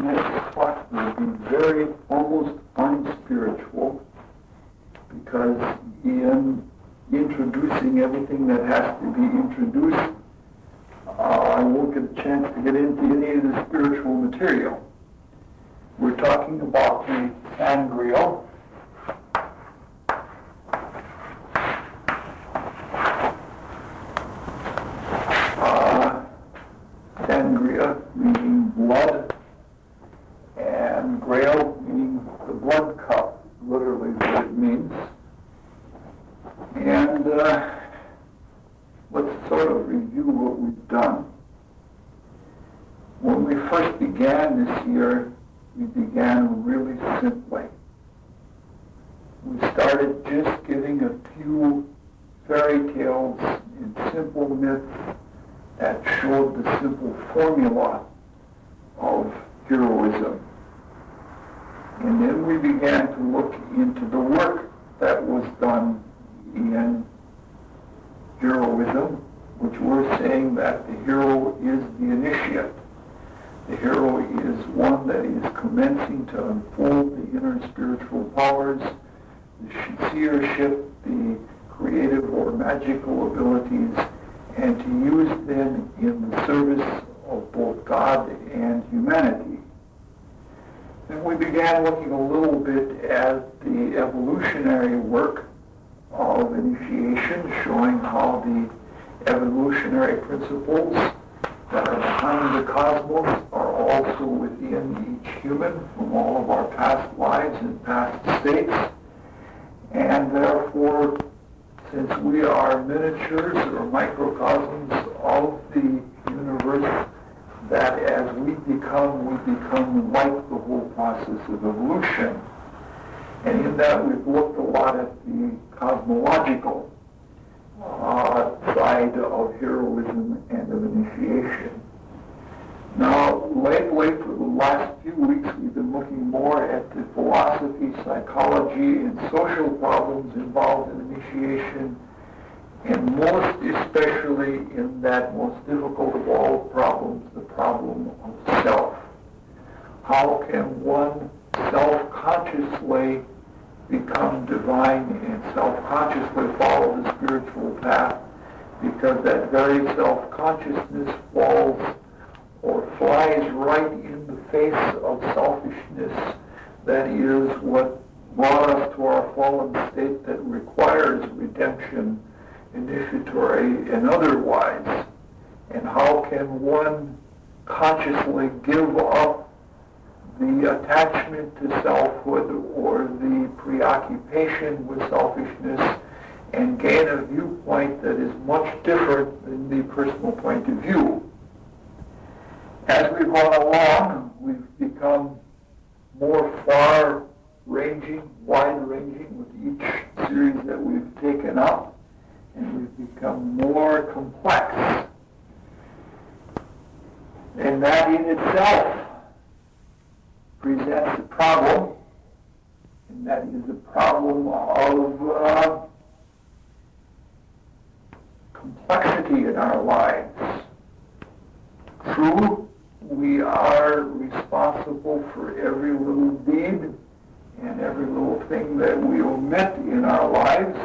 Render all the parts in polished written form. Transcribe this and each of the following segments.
next talk will be very, almost unspiritual, because in introducing everything that has to be introduced, I won't get a chance to get into any of the spiritual material. We're talking about the Sangreal. Sangria meaning blood, and grail meaning the blood cup, literally what it means. And let's sort of review what we've done. When we first began this year, we began really simply. We started just giving a few fairy tales and simple myths that showed the simple formula of heroism. And then we began to look into the work that was done in heroism, which we're saying that the hero is the initiate. The hero is one that is commencing to unfold the inner spiritual powers, the seership, the creative or magical abilities, and to use them in the service of both God and humanity. Then we began looking a little bit at the evolutionary work of initiation, showing how the evolutionary principles that are behind the cosmos are also within each human from all of our past lives and past states. And therefore, since we are miniatures or microcosms of the universe, that as we become like the whole process of evolution. And in that we've looked a lot at the cosmological side of heroism and of initiation. Now, lately, for the last few weeks, we've been looking more at the philosophy, psychology, and social problems involved in initiation, and most especially in that most difficult of all problems, the problem of self. How can one self-consciously become divine and self-consciously follow the spiritual path, because that very self-consciousness falls or flies right in the face of selfishness. That is what brought us to our fallen state that requires redemption, initiatory and otherwise. And how can one consciously give up the attachment to selfhood or the preoccupation with selfishness and gain a viewpoint that is much different than the personal point of view? As we've gone along, we've become more far-ranging, wide-ranging with each series that we've taken up, and we've become more complex. And that in itself presents a problem, and that is a problem of complexity in our lives. True, we are responsible for every little deed and every little thing that we omit in our lives,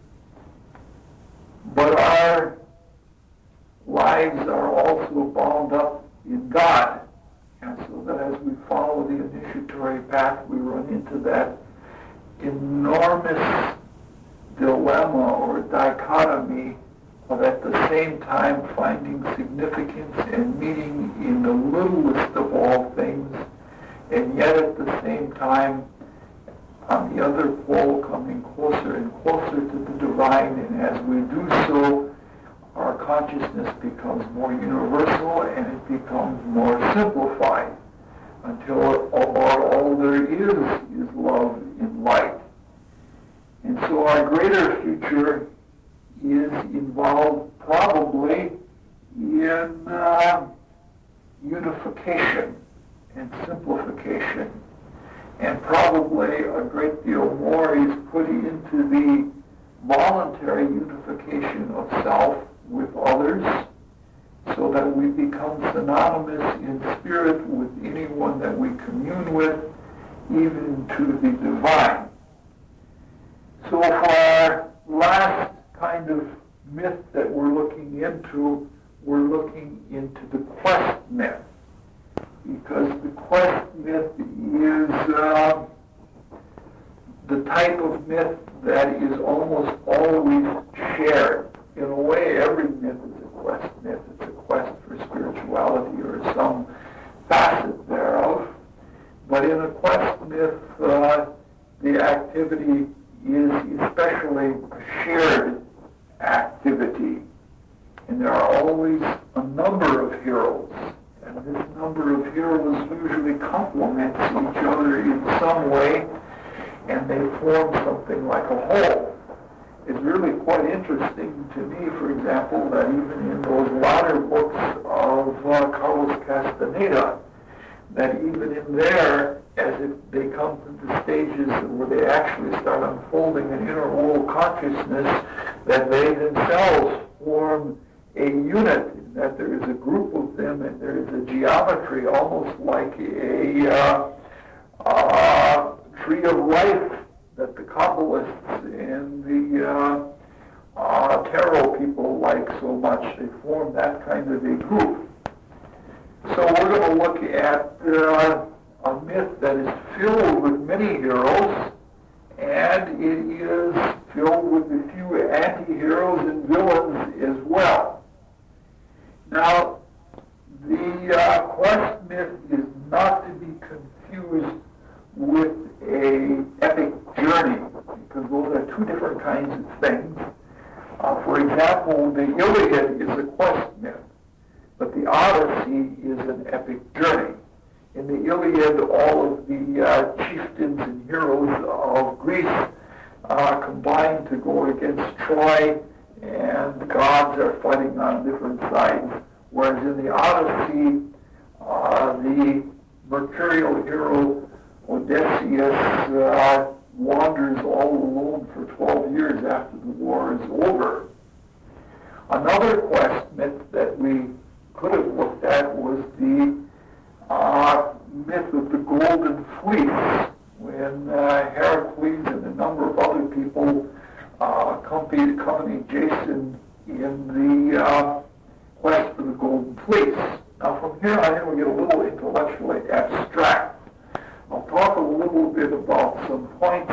but our lives are also bound up in God. And so that as we follow the initiatory path, we run into that enormous dilemma or dichotomy of at the same time finding significance and meaning in the littlest of all things, and yet at the same time, on the other pole, coming closer and closer to the divine. And as we do so, our consciousness becomes more universal and it becomes more simplified until all there is love and light. And so our greater future is involved probably in unification and simplification. And probably a great deal more is put into the voluntary unification of self with others, so that we become synonymous in spirit with anyone that we commune with, even to the divine. So for our last kind of myth that we're looking into the quest myth. Because the quest myth is the type of myth that is almost always shared. In a way, every myth is a quest myth. It's a quest for spirituality or some facet thereof. But in a quest myth, the activity is especially a shared activity. And there are always a number of heroes. And this number of heroes usually complements each other in some way, and they form something like a whole. It's really quite interesting to me, for example, that even in those latter books of Carlos Castaneda, that even in there, as if they come to the stages where they actually start unfolding an inner world consciousness, that they themselves form a unit, that there is a group of them and there is a geometry almost like a tree of life that the Kabbalists and the tarot people like so much. They form that kind of a group. So we're going to look at a myth that is filled with many heroes, and it is filled with a few anti-heroes and villains as well. Now, the quest myth is not to be confused with an epic journey, because those are two different kinds of things. For example, the Iliad is a quest myth, but the Odyssey is an epic journey. In the Iliad, all of the chieftains and heroes of Greece combine to go against Troy, and the gods are fighting on different sides. Whereas in the Odyssey, the mercurial hero Odysseus wanders all alone for 12 years after the war is over. Another quest myth that we could have looked at was the myth of the Golden Fleece, when Heracles and a number of other people accompany Jason in the quest for the Golden Fleece. Now from here on in we get a little intellectually abstract. I'll talk a little bit about some points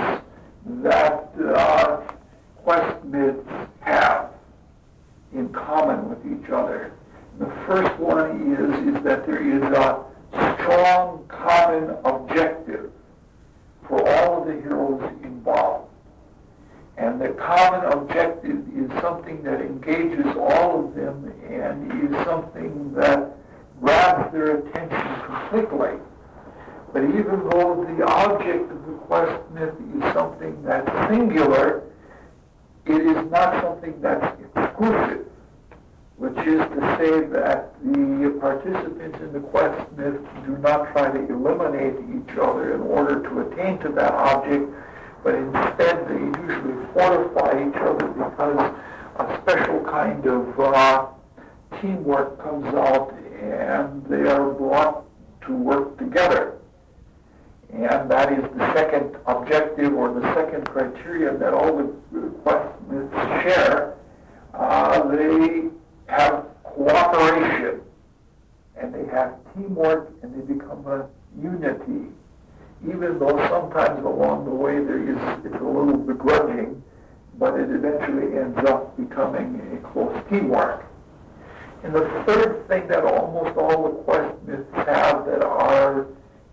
that quest myths have in common with each other. The first one is that there is a strong common objective for all of the heroes involved. And the common objective is something that engages all of them and is something that grabs their attention completely. But even though the object of the quest myth is something that's singular, it is not something that's exclusive, which is to say that the participants in the quest myth do not try to eliminate each other in order to attain to that object, but instead they usually fortify each other because a special kind of teamwork comes out and they are brought to work together. And that is the second objective or the second criteria that all the quest myths share. They have cooperation and they have teamwork and they become a unity. Even though sometimes along the way it's a little begrudging, but it eventually ends up becoming a close teamwork. And the third thing that almost all the quest myths have that are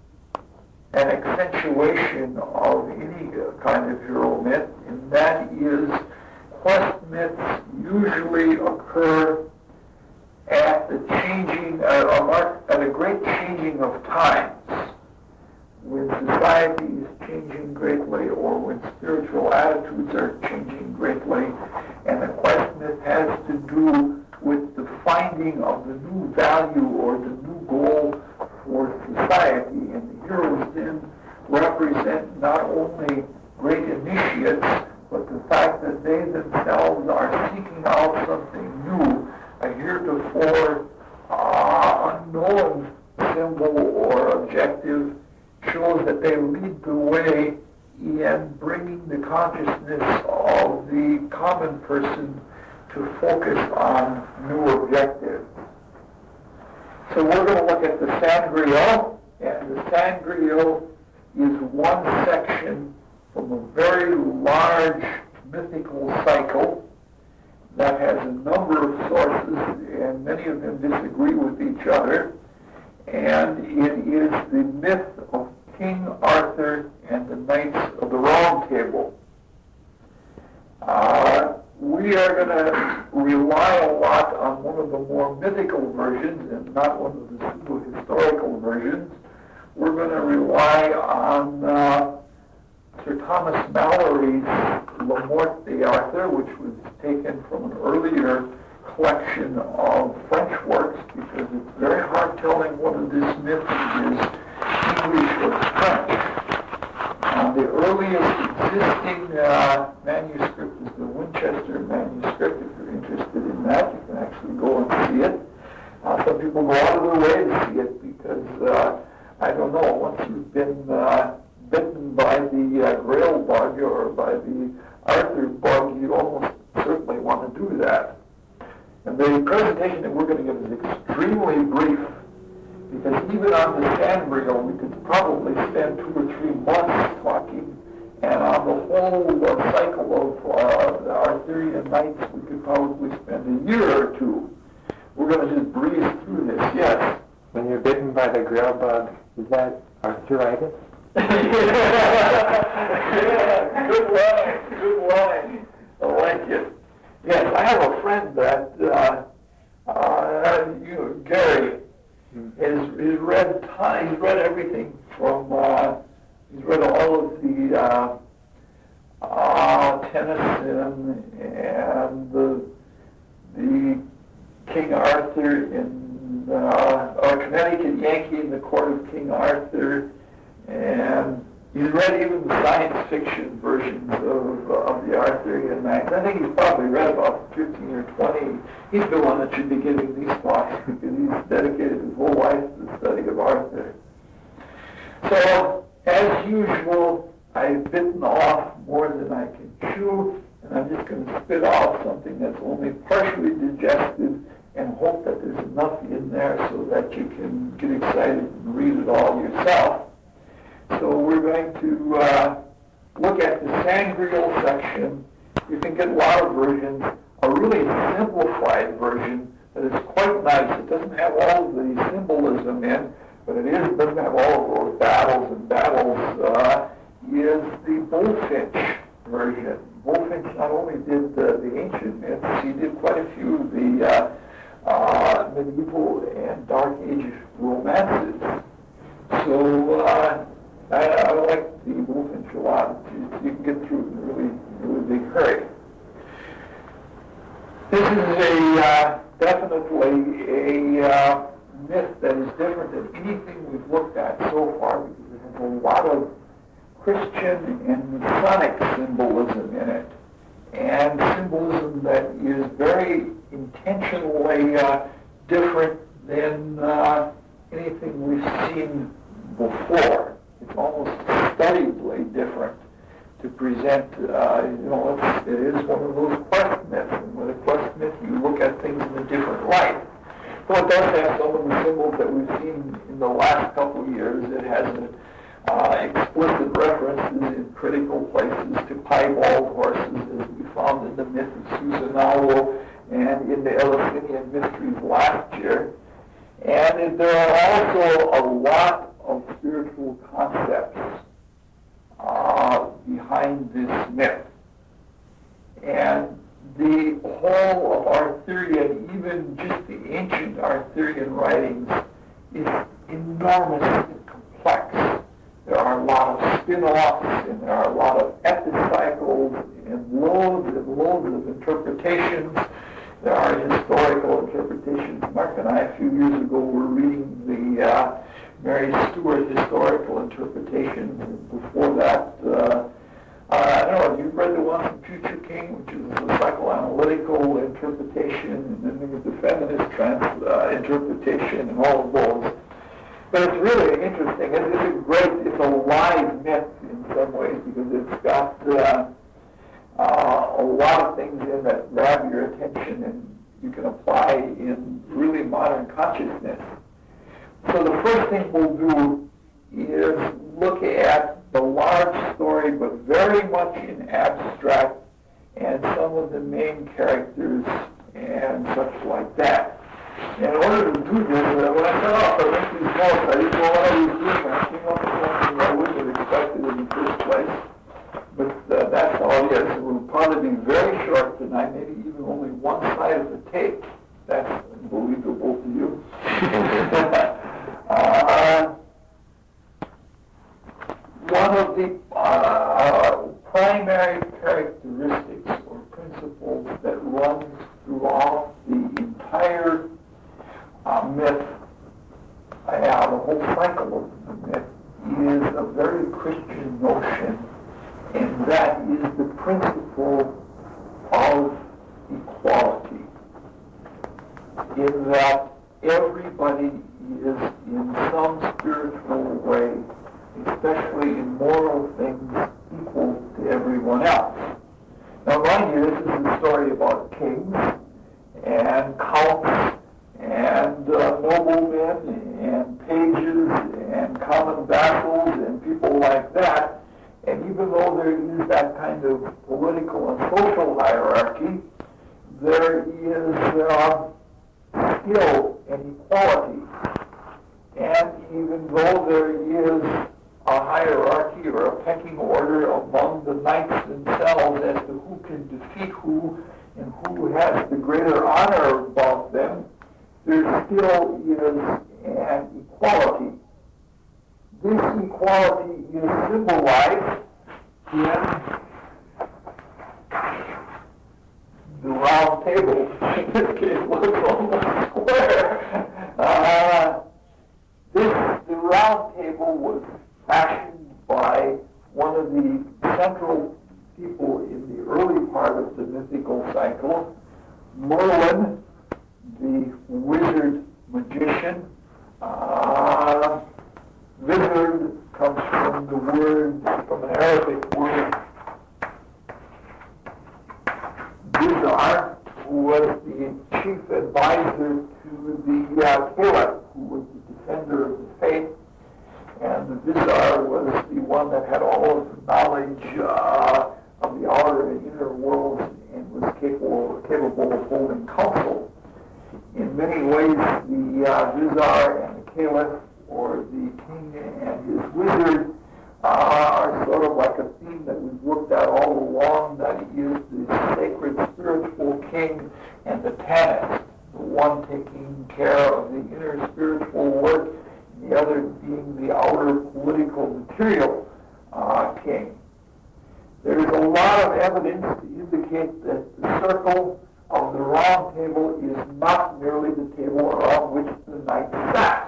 an accentuation of any kind of hero myth, and that is quest myths usually occur at the at a great changing of times, when society is changing greatly or when spiritual attitudes are changing greatly, and the quest myth has to do with the finding of the new value or the new goal for society. And the heroes then represent not only great initiates, but the fact that they themselves are seeking out something new, a heretofore consciousness of the common person to focus on new objectives. So we're going to look at the Sangreal, and the Sangreal is one section from a very large mythical cycle that has a number of sources, and many of them disagree with each other. And it is the myth of King Arthur and the Knights of the Round Table. We are going to rely a lot on one of the more mythical versions and not one of the pseudo-historical versions. We're going to rely on Sir Thomas Malory's La Morte d'Arthur, which was taken from an earlier collection of French works, because it's very hard telling whether this myth is English or French. The earliest existing manuscript is the Winchester manuscript. If you're interested in that, you can actually go and see it. Some people go out of their way to see it because, I don't know, once you've been bitten by the Grail bug or by the Arthur bug, you almost certainly want to do that. And the presentation that we're going to give is extremely brief, because even on the Sangreal, we could probably spend 2 or 3 months talking, and on the whole cycle of the Arthurian Knights, we could probably spend a year or 2. We're going to just breeze through this, yes? When you're bitten by the Grail bug, is that arthritis? Yeah, good line. I like it. Yes, I have a friend that, Gary, he's read everything from, he's read all of the Tennyson and the King Arthur in, Connecticut Yankee in the Court of King Arthur, and he's read even the science fiction versions of the Arthurian Knights. I think he's probably read about 15 or 20. He's the one that should be giving these talks, because he's dedicated his whole life to the study of Arthur. So, as usual, I've bitten off more than I can chew, and I'm just going to spit out something that's only partially digested and hope that there's enough in there so that you can get excited and read it all yourself. So we're going to look at the Sangreal section. You can get a lot of versions. A really simplified version that is quite nice. It doesn't have all of the symbolism in, but doesn't have all of those battles and battles, is the Bullfinch version. Bullfinch not only did the ancient myths, he did quite a few of the medieval and Dark Age romances. So I like the Bullfinch a lot. You can get through it in a really big hurry. This is definitely a myth that is different than anything we've looked at so far, because it has a lot of Christian and Masonic symbolism in it, and symbolism that is very intentionally different than anything we've seen before. It's almost studiedly different to present, it is one of those quest myths, and with a quest myth you look at things in a different light. So it does have some of the symbols that we've seen in the last couple of years. It has explicit references in critical places to piebald horses, as we found in the myth of Susanoo and in the Eleusinian Mysteries last year. And there are also a lot of spiritual concepts behind this myth. And the whole of Arthurian, even just the ancient Arthurian writings, is enormously complex. There are a lot of spin-offs, and there are a lot of epicycles, and loads of interpretations. There are historical interpretations. Mark and I, a few years ago, were reading the Mary Stuart historical interpretations, and before that, I don't know, you've read the one from Future King, which is a psychoanalytical interpretation, and then there's the feminist interpretation, and all of those. But it's really interesting. It's a live myth in some ways, because it's got a lot of things in that grab your attention and you can apply in really modern consciousness. So the first thing we'll do is look at the large story, but very much in abstract, and some of the main characters and such like that. And in order to do this, when I set off, I went these notes. I didn't know what I was doing. I came up with something I wouldn't have expected in the first place. But that's all it is. It will probably be very short tonight, maybe even only one side of the tape. That's unbelievable to you. One of the primary characteristics or principles that runs throughout the entire myth, the whole cycle of the myth, is a very Christian notion, and that is the principle of equality, in that everybody is in some spiritual way, especially in moral things, equal to everyone else. Now mind you, this is a story about kings and counts and noblemen and pages and common vassals and people like that. And even though there is that kind of political and social hierarchy, there is skill and equality. And even though there is a hierarchy or a pecking order among the knights themselves as to who can defeat who and who has the greater honor about them, there still is an equality. This equality is symbolized in the round table. In this case, looks almost square. The round table was fashioned by one of the central people in the early part of the mythical cycle, Merlin, the wizard magician. Wizard comes from an Arabic word, Bizarre, who was the chief advisor to the Caliph, who was the defender of the faith. And the Bizarre was the one that had all of the knowledge of the outer and inner worlds and was capable of holding counsel. In many ways, the Bizarre and the Caliph, or the king and his wizard, are sort of like a theme that we've looked at all along, that is the sacred spiritual king and the Tanist, the one taking care of the inner spiritual work, the other being the outer political material king. There's a lot of evidence to indicate that the circle of the round table is not merely the table around which the knights sat.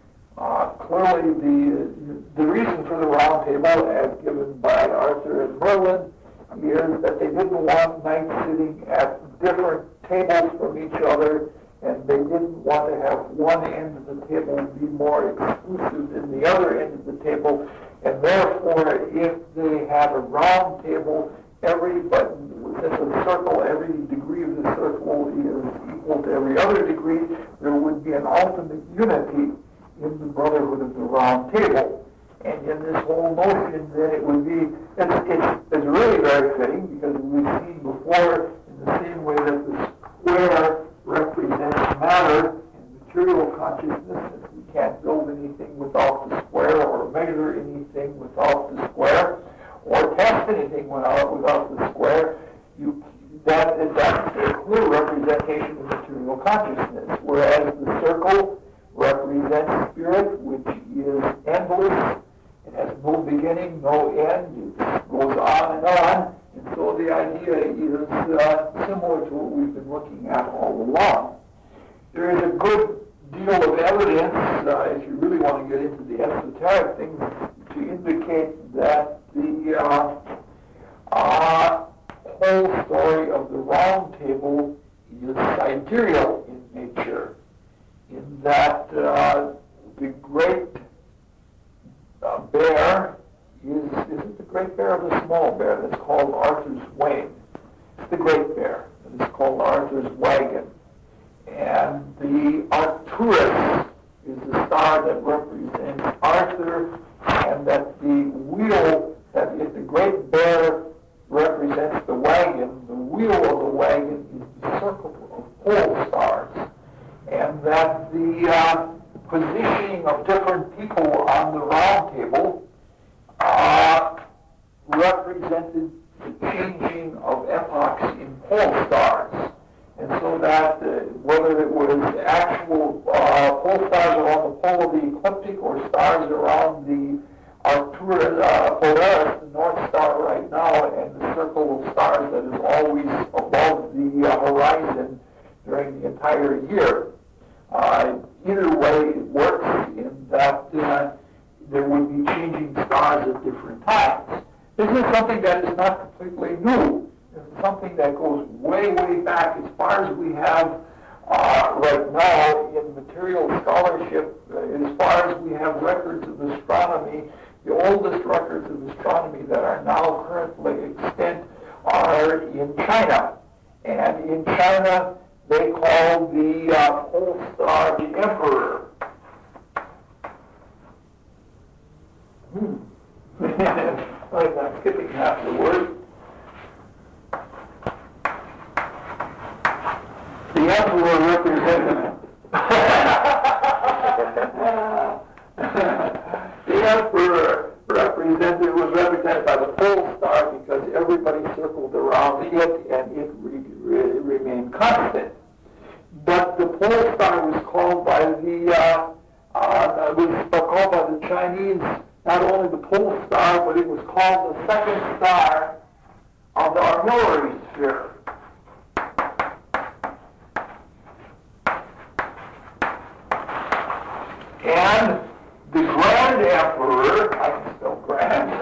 Clearly, the reason for the round table, as given by Arthur and Merlin, is that they didn't want knights sitting at different tables from each other, and they didn't want to have one end of the table be more exclusive than the other end of the table, and therefore, if they had a round table, everybody within the circle, every degree of the circle is equal to every other degree, there would be an ultimate unity in the brotherhood of the round table. And in this whole notion, then it would be, it's really very fitting, because we've seen before, in the same way that the square represents matter and material consciousness, and we can't build anything without the square, or measure anything without the square, or test anything without the square, that's a clear representation of material consciousness, whereas the circle represents spirit, which is endless. It has no beginning, no end. It goes on and on. And so the idea is similar to what we've been looking at all along. There is a good deal of evidence, if you really want to get into the esoteric things, to indicate that the whole story of the round table is sidereal in nature, in that the great bear isn't the great bear or the small bear that's called Arthur's Wain. the Great Bear. It's called Arthur's Wagon. And the Arcturus is the star that represents Arthur, and that the wheel, that if the Great Bear represents the wagon, the wheel of the wagon is the circle of pole stars. And that the positioning of different people on the round table represented the changing of epochs in pole stars. And so that whether it was actual pole stars around the pole of the ecliptic or stars around the Arcturus, Polaris, the North Star right now, and the circle of stars that is always above the horizon during the entire year. Either way, it works in that there would be changing stars at different times. This is something that is not completely new. It's something that goes way, way back as far as we have right now in material scholarship, as far as we have records of astronomy. The oldest records of astronomy that are now currently extant are in China. And in China, they call the pole star the Emperor. I'm skipping half the word. The Emperor represented the Emperor was represented by the pole star because everybody circled around it and it remained constant. But the pole star was called by the Chinese not only the pole star, but it was called the second star of the armillary sphere. And the Grand Emperor, I can spell grand,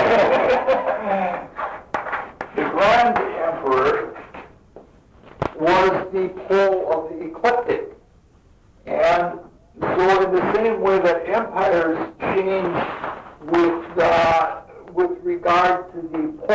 the Grand Emperor was the pole of the ecliptic. And so in the same way that empires change with regard to the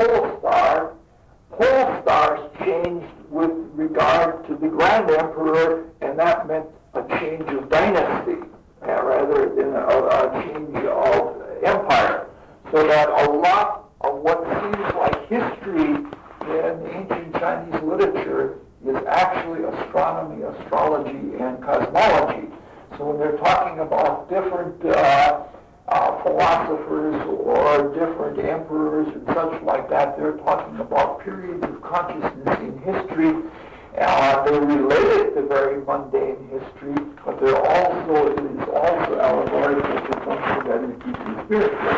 pole stars changed with regard to the Grand Emperor, and that meant a change of dynasty rather than a change of empire. So that a lot of what seems like history in ancient Chinese literature is actually astronomy, astrology, and cosmology. So when they're talking about different philosophers or different emperors and such like that, they're talking about periods of consciousness in history. They're related to very mundane history, but it is also allegorical to something that is deeply spiritual.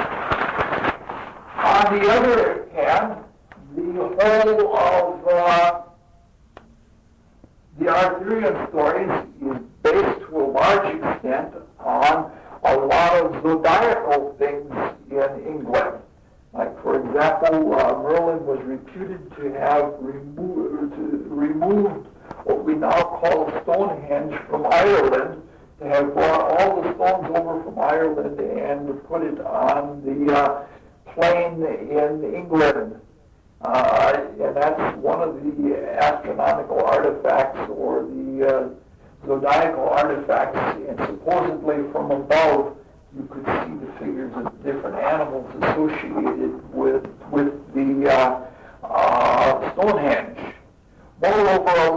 On the other hand, the whole of the Arthurian stories is based to a large extent on a lot of zodiacal things in England. Like, for example, Merlin was reputed to have removed what we now call Stonehenge from Ireland, to have brought all the stones over from Ireland and put it on the plain in England. And that's one of the astronomical artifacts or the zodiacal artifacts, and supposedly from above you could see the figures of the different animals associated with the Stonehenge. Moreover, a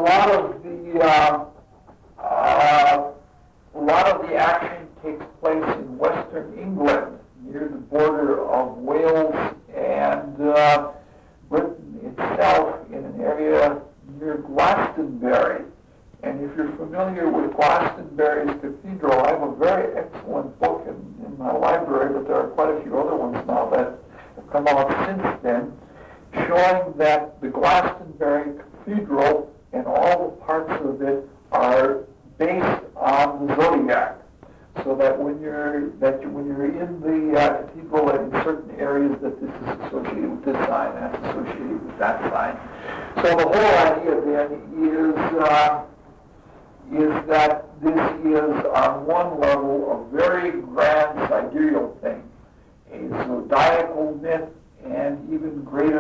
lot of the action takes place in western England, near the border of Wales and Britain itself, in an area near Glastonbury. And if you're familiar with Glastonbury's cathedral, I have a very excellent book in my library, but there are quite a few other ones now that have come out since then, showing that the Glastonbury Cathedral and all the parts of it are based on the zodiac. So that when you're in the cathedral and in certain areas, that this is associated with this sign, that's associated with that sign. So the whole idea then is that this is on one level a very grand sidereal thing, a zodiacal myth, and even greater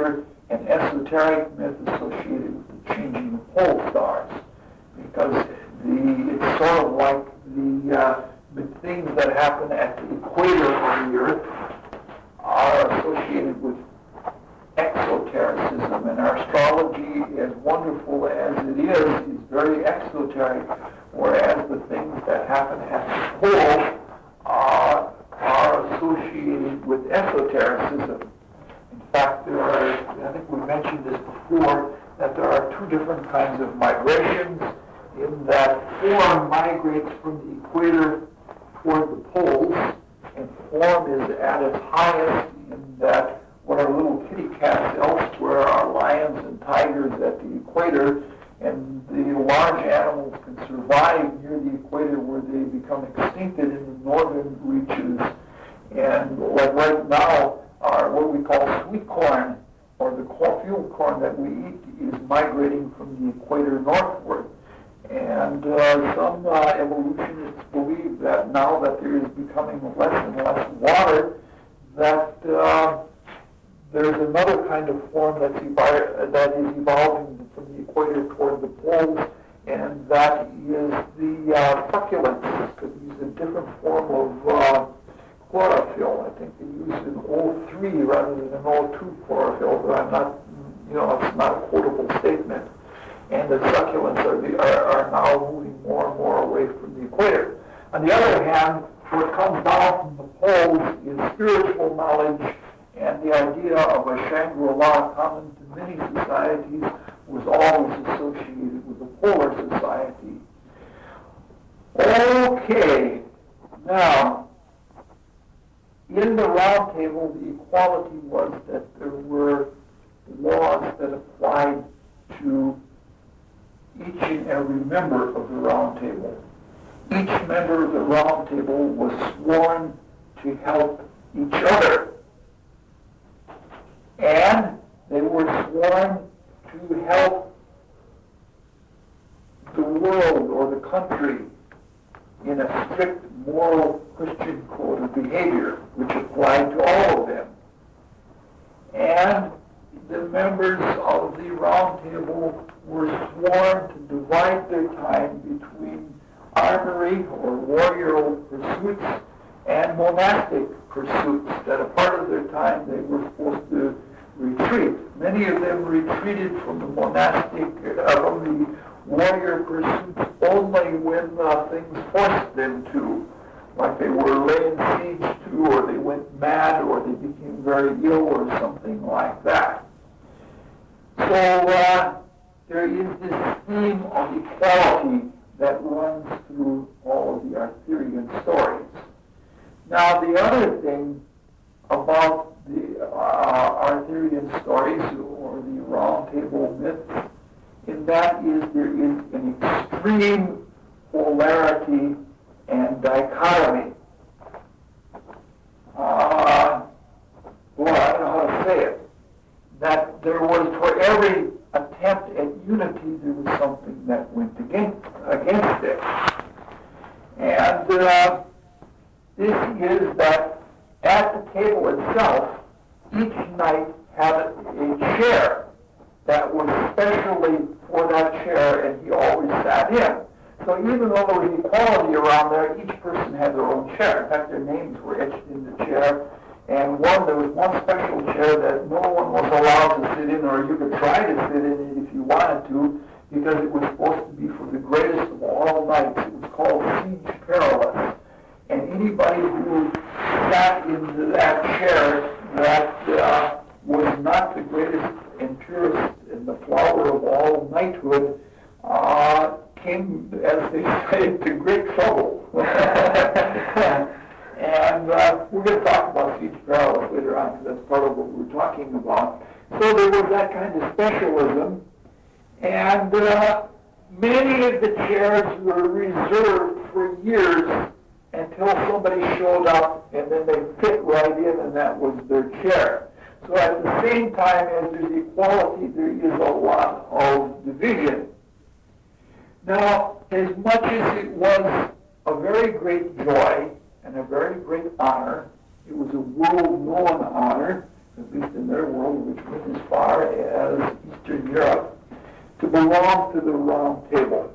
an esoteric myth associated with the changing of pole stars, because it's sort of like the things that happen at the equator of the Earth are associated with exotericism, and our astrology, as wonderful as it is very exoteric, whereas the things that happen at the pole are associated with esotericism. In fact, I think we mentioned this before, that there are two different kinds of migrations, in that form migrates from the equator toward the poles, and form is at its highest in that what are little kitty cats elsewhere are lions and tigers at the equator, and the large animals can survive near the equator where they become extincted in the northern reaches. And like right now, what we call sweet corn, or the field corn that we eat, is migrating from the equator northward. And some evolutionists believe that now that there is becoming less and less water, that there's another kind of form that is evolving from the equator toward the poles, and that is the succulents, because they use a different form of chlorophyll. I think they use an O3 rather than an O2 chlorophyll, but I'm not, it's not a quotable statement. And the succulents are now moving more and more away from the equator. On the other hand, what comes down from the poles is spiritual knowledge, and the idea of a Shangri-La common to many societies was always associated with the polar society. Okay, now, in the Round Table, the equality was that there were laws that applied to each and every member of the Round Table. Each member of the Round Table was sworn to help each other. And they were sworn to help the world or the country in a strict moral Christian code of behavior, which applied to all of them. And the members of the Round Table were sworn to divide their time between armory or warrior pursuits and monastic pursuits, that a part of their time they were supposed to retreat. Many of them retreated from the monastic, from the warrior pursuits only when things forced them to, like they were laying siege to, or they went mad, or they became very ill, or something like that. So there is this theme of equality that runs through all of the Arthurian stories. Now, the other thing about the Arthurian stories, or the Round Table myth, in that is there is an extreme polarity and dichotomy. I don't know how to say it. That there was, for every attempt at unity, there was something that went against it. And this is that at the table itself, each knight had a chair that was specially for that chair, and he always sat in. So even though there was equality around there, each person had their own chair. In fact, their names were etched in the chair. And there was one special chair that no one was allowed to sit in, or you could try to sit in it if you wanted to, because it was supposed to be for the greatest of all knights. It was called Siege Perilous. And anybody who sat into that chair that was not the greatest and purest and the flower of all knighthood came, as they say, to great trouble. And we're going to talk about Siege Perilous later on, because that's part of what we're talking about. So there was that kind of specialism, and many of the chairs were reserved for years until somebody showed up, and then they fit right in, and that was their chair. So at the same time as there's equality, there is a lot of division. Now, as much as it was a very great joy and a very great honor, it was a world-known honor at least in their world, which went as far as Eastern Europe, to belong to the Round Table.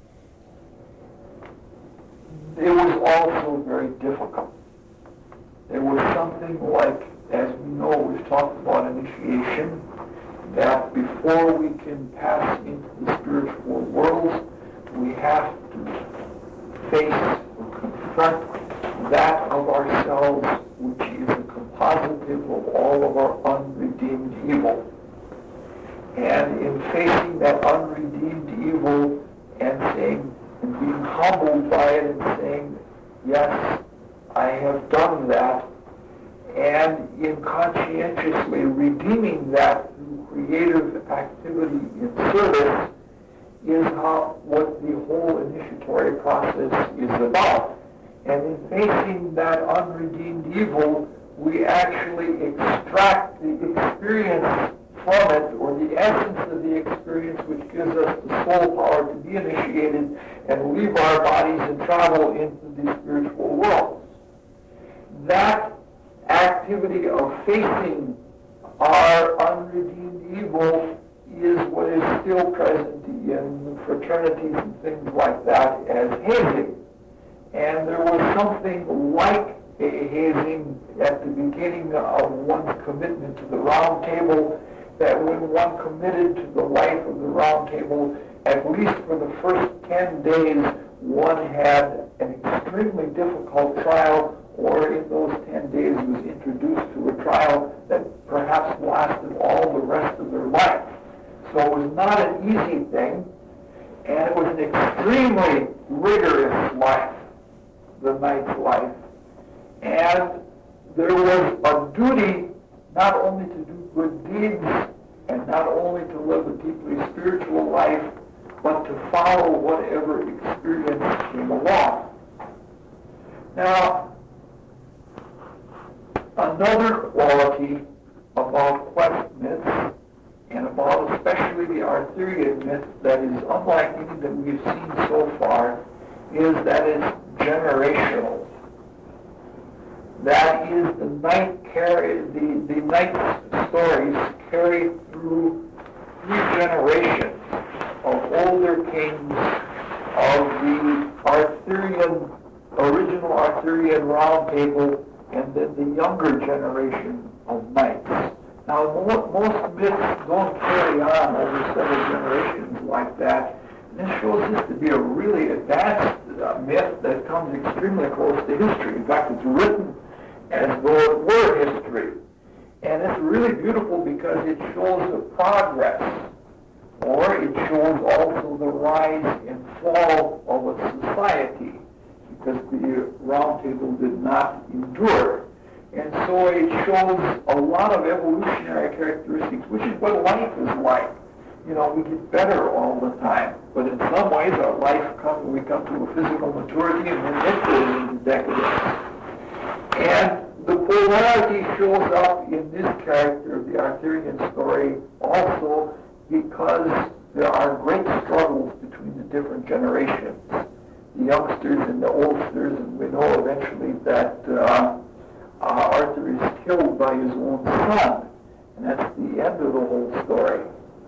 It was also very difficult. There was something like, as we know, we've talked about initiation, that before we can pass into the spiritual worlds, we have to face or confront that of ourselves which is a compositive of all of our unredeemed evil. And in facing that unredeemed evil and saying, and being humbled by it and saying, yes, I have done that, and in conscientiously redeeming that through creative activity in service is what the whole initiatory process is about. And in facing that unredeemed evil, we actually extract the experience from it, or the essence of the experience which gives us the soul power to be initiated and leave our bodies and travel into the spiritual worlds. That activity of facing our unredeemed evil is what is still present in fraternities and things like that as hazing. And there was something like a hazing at the beginning of one's commitment to the Round Table, that when one committed to the life of the Round Table, at least for the first 10 days, one had an extremely difficult trial, or in those 10 days was introduced to a trial that perhaps lasted all the rest of their life. So it was not an easy thing, and it was an extremely rigorous life, the knight's life. And there was a duty not only to do good deeds and not only to live a deeply spiritual life, but to follow whatever experience came along. Now, another quality about quest myths, and about especially the Arthurian myth that is unlike any that we've seen so far, is that it's generational. That is, the knight's stories carry through 3 generations of older kings of the original Arthurian Round Table, and then the younger generation of knights. Now, most myths don't carry on over several generations like that. And this shows this to be a really advanced myth that comes extremely close to history. In fact, it's written as though it were history. And it's really beautiful because it shows the progress, or it shows also the rise and fall of a society, because the Round Table did not endure. And so it shows a lot of evolutionary characteristics, which is what life is like. You know, we get better all the time, but in some ways our life we come to a physical maturity and then it goes into decadence. And the polarity shows up in this character of the Arthurian story also because there are great struggles between the different generations, the youngsters and the oldsters, and we know eventually that Arthur is killed by his own son, and that's the end of the whole story.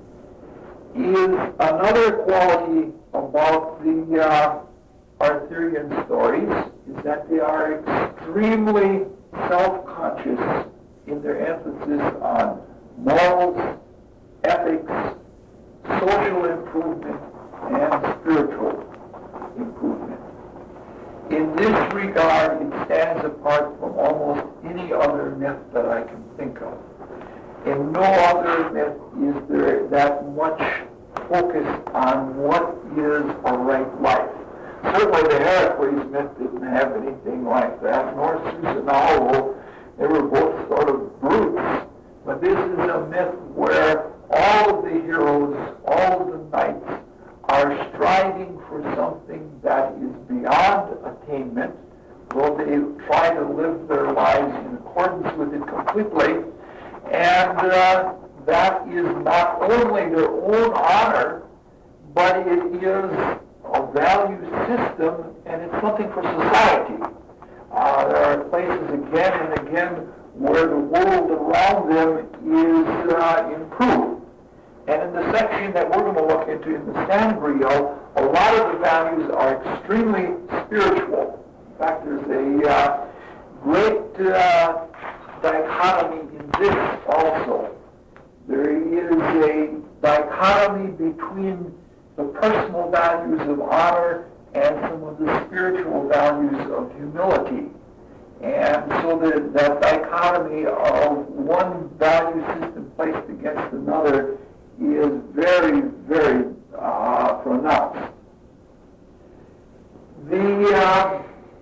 Is another quality about the Arthurian stories is that they are extremely self-conscious in their emphasis on morals, ethics, social improvement, and spiritual improvement. In this regard, it stands apart from almost any other myth that I can think of. In no other myth is there that much focus on what is a right life. Certainly the Heracles myth didn't have anything like that, nor Susan Alvo. They were both sort of brutes. But this is a myth where all of the heroes, all of the knights, are striving for something that is beyond attainment, though they try to live their lives in accordance with it completely. And that is not only their own honor, but it is a value system, and it's something for society. There are places again and again where the world around them is improved. And in the section that we're going to look into in the Sangreal, a lot of the values are extremely spiritual. In fact, there's a great dichotomy in this also. There is a dichotomy between the personal values of honor and some of the spiritual values of humility. And so that dichotomy of one value system placed against another is very, very pronounced. The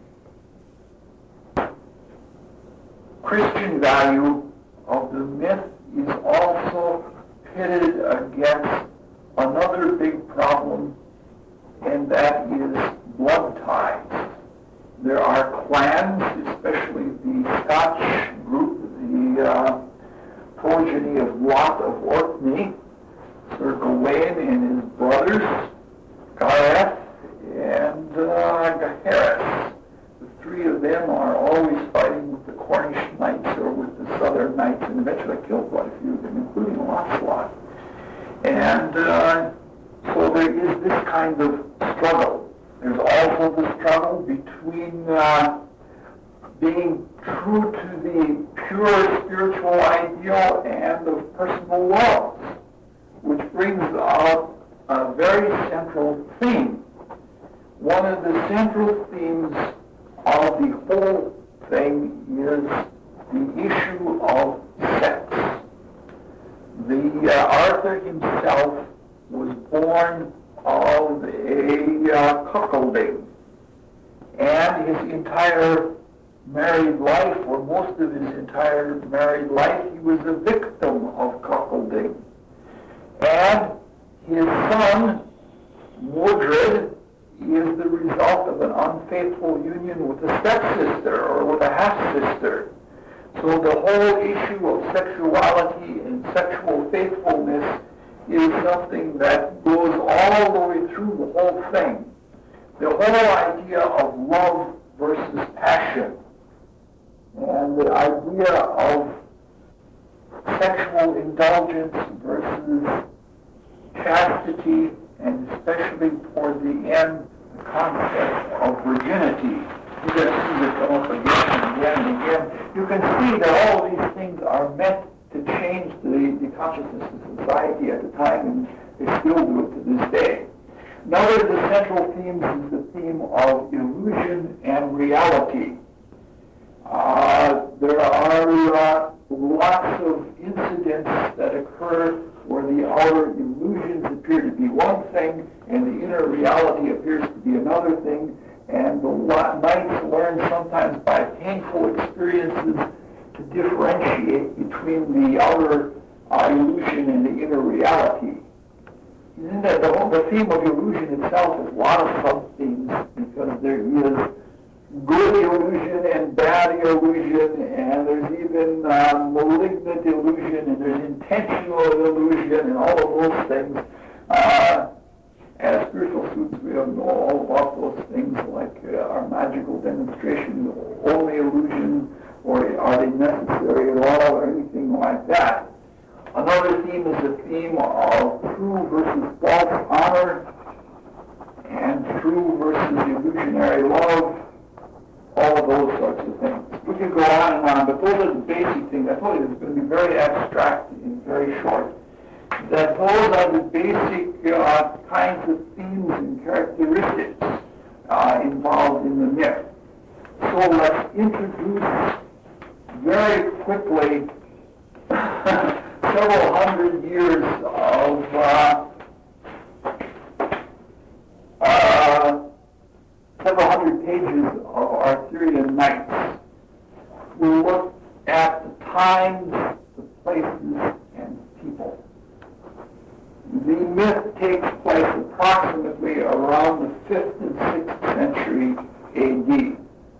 Christian value of the myth is also pitted against another big problem, and that is blood ties. There are clans, especially the Scotch group, the progeny of Lot of Orkney, Sir Gawain and his brothers, Gareth and Gaheris. The three of them are always fighting with the Cornish knights or with the southern knights, and eventually killed quite a few of them, including Lancelot. And so there is this kind of struggle. There's also the struggle between being true to the pure spiritual ideal and of personal laws, which brings up a very central theme. One of the central themes of the whole thing is the issue of sex. Arthur himself was born of a cuckolding, and his entire married life, or most of his entire married life, he was a victim of cuckolding. And his son, Mordred, is the result of an unfaithful union with a stepsister or with a half-sister. So the whole issue of sexuality and sexual faithfulness is something that goes all the way through the whole thing. The whole idea of love versus passion, and the idea of sexual indulgence versus chastity, and especially toward the end, the concept of virginity. You can see this come up again and again and again. You can see that all of these things are meant to change the consciousness of society at the time, and they still do it to this day. Another of the central themes is the theme of illusion and reality. There are lots of incidents that occur where the outer illusions appear to be one thing and the inner reality appears to be another thing, and the knights learn sometimes by painful experiences to differentiate between the outer illusion and the inner reality. Isn't that the theme of illusion itself has a lot of sub-themes, because there is good illusion and bad illusion, and there's even malignant illusion, and there's intentional illusion, and all of those things. As spiritual students, we don't know all about those things, like are magical demonstrations only illusion, or are they necessary at all, or anything like that. Another theme is the theme of true versus false honor, and true versus illusionary love, all of those sorts of things. We could go on and on, but those are the basic things. I told you it's going to be very abstract and very short. That those are the basic kinds of themes and characteristics involved in the myth. So let's introduce very quickly several hundred years of several hundred pages of Arthurian Nights. We'll look at the times, the places, and people. The myth takes place approximately around the 5th and 6th century A.D.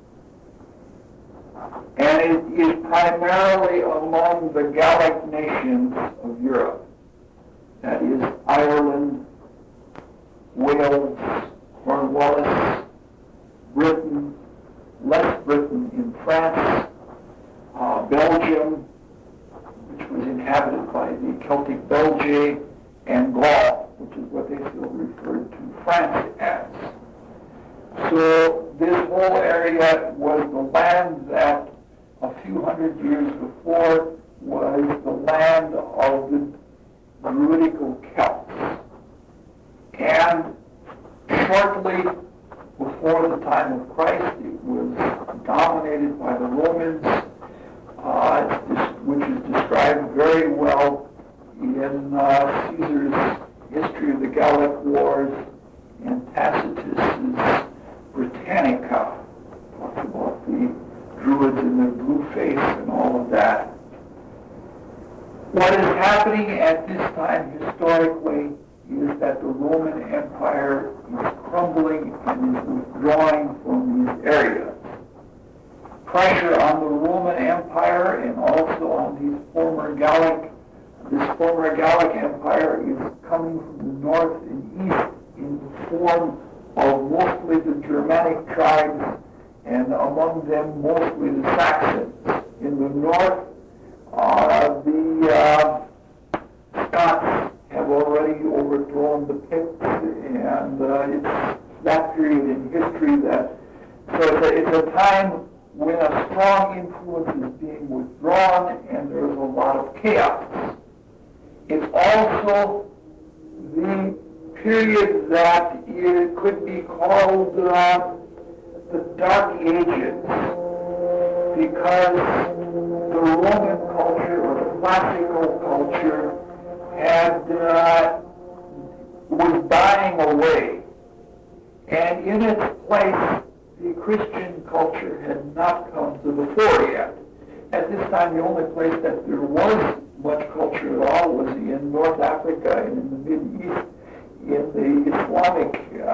And it is primarily among the Gallic nations of Europe. That is Ireland, Wales, Cornwallis, Britain, West Britain in France, Belgium, which was inhabited by the Celtic Belgae, and Gaul, which is what they still referred to France as. So this whole area was the land that a few hundred years before was the land of the Druidical Celts. And shortly before the time of Christ, it was dominated by the Romans, which is described very well in Caesar's History of the Gallic Wars and Tacitus's Britannica. Talks about the Druids and their blue face and all of that. What is happening at this time historically is that the Roman Empire is crumbling and is withdrawing from these areas. Pressure on the Roman Empire and also on this former Gallic Empire is coming from the north and east in the form of mostly the Germanic tribes, and among them mostly the Saxons. In the north, the Scots have already overthrown the Picts, and it's that period in history that, so it's a time when a strong influence is being withdrawn and there's a lot of chaos. It's also the period that it could be called the Dark Ages, because the Roman culture or the classical culture was dying away, and in its place the Christian culture had not come to the fore yet. At this time, the only place that there was much culture at all was in North Africa and in the Middle East, in the Islamic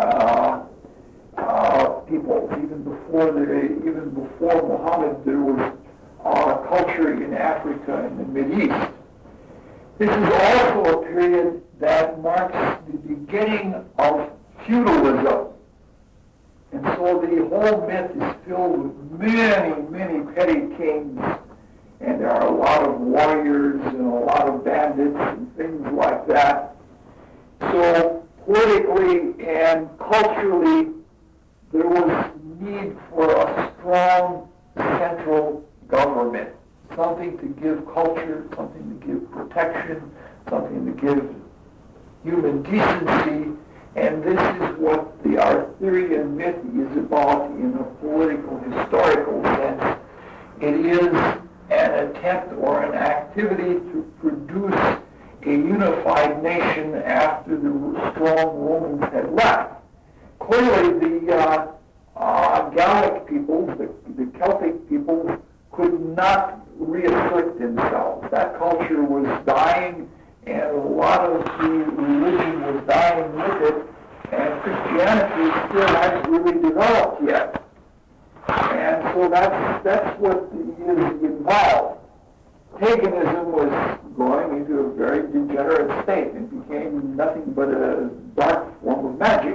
peoples. Even before Muhammad, there was culture in Africa and the Middle East. This is also a period that marks the beginning of feudalism. And so the whole myth is filled with many, many petty kings, and there are a lot of warriors and a lot of bandits and things like that. So politically and culturally, there was need for a strong central government, something to give culture, something to give protection, something to give human decency, and this is what the Arthurian myth is about in a political, historical sense. It is an attempt or an activity to produce a unified nation after the strong Romans had left. Clearly, the Gallic peoples, the Celtic peoples, could not reassert themselves. That culture was dying, and a lot of the religion was dying with it, and Christianity still hasn't really developed yet. And so that's what is involved. Paganism was going into a very degenerate state and became nothing but a dark form of magic.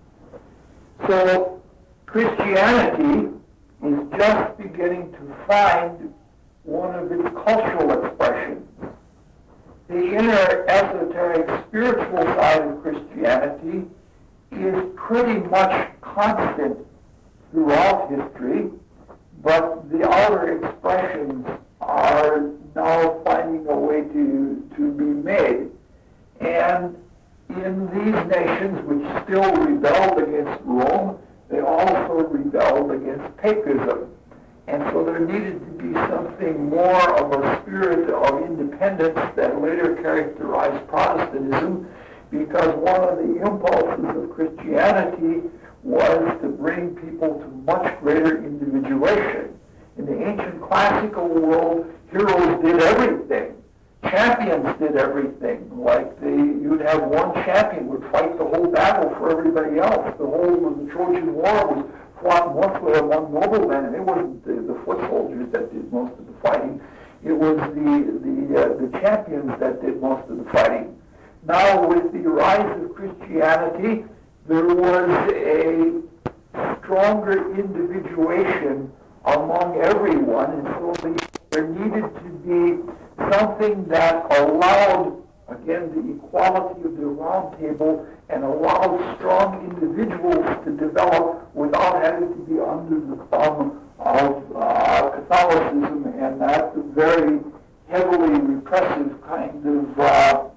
So Christianity is just beginning to find one of its cultural expressions. The inner esoteric spiritual side of Christianity is pretty much constant throughout history, but the outer expressions are now finding a way to be made. And in these nations which still rebelled against Rome, they also rebelled against papism. And so there needed to be something more of a spirit of independence that later characterized Protestantism, because one of the impulses of Christianity was to bring people to much greater individuation. In the ancient classical world, heroes did everything. Champions did everything. Like you'd have one champion would fight the whole battle for everybody else. The whole of the Trojan War was fought mostly among noblemen, and it wasn't the foot soldiers that did most of the fighting. It was the champions that did most of the fighting. Now, with the rise of Christianity, there was a stronger individuation among everyone, and so the There needed to be something that allowed, again, the equality of the round table and allowed strong individuals to develop without having to be under the thumb of Catholicism and that very heavily repressive kind of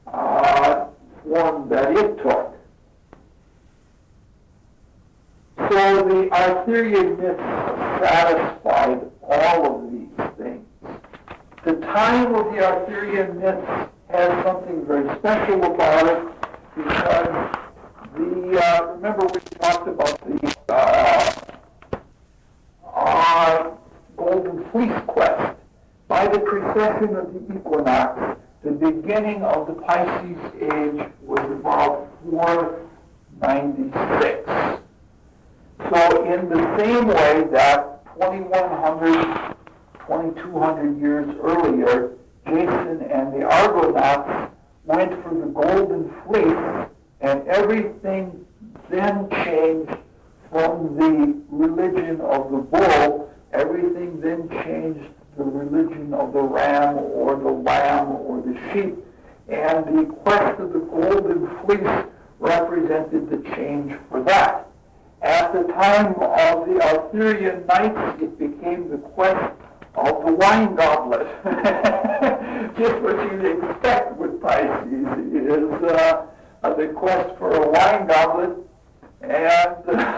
form that it took. So the Arthurian myths satisfied all of these things. The time of the Arthurian myths has something very special about it because remember we talked about the Golden Fleece quest. By the precession of the equinox, the beginning of the Pisces age was about 496. So in the same way that 2100, 2200 years earlier, Jason and the Argonauts went for the Golden Fleece, and everything then changed from the religion of the bull, everything then changed the religion of the ram or the lamb or the sheep, and the quest of the Golden Fleece represented the change for that. At the time of the Arthurian Knights, it became the quest of the wine goblet. Just what you'd expect with Pisces is the quest for a wine goblet, and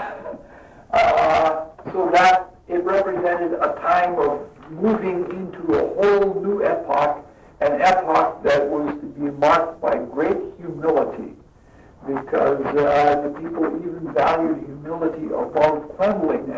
so that it represented a time of moving into a whole new epoch, an epoch that was to be marked by great humility, because the people even valued humility above cleanliness.